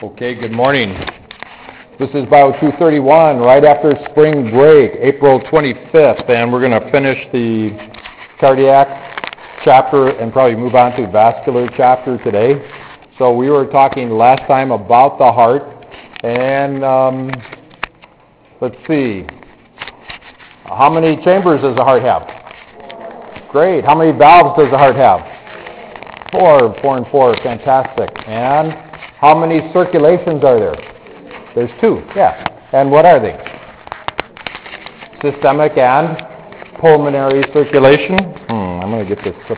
Okay, good morning. This is Bio 231, right after spring break, April 25th, and we're going to finish the cardiac chapter and probably move on to vascular chapter today. So we were talking last time about the heart, and let's see, how many chambers does the heart have? Great. How many valves does the heart have? Four and four, fantastic. And how many circulations are there? There's two, yeah. And what are they? Systemic and pulmonary circulation. I'm going to get this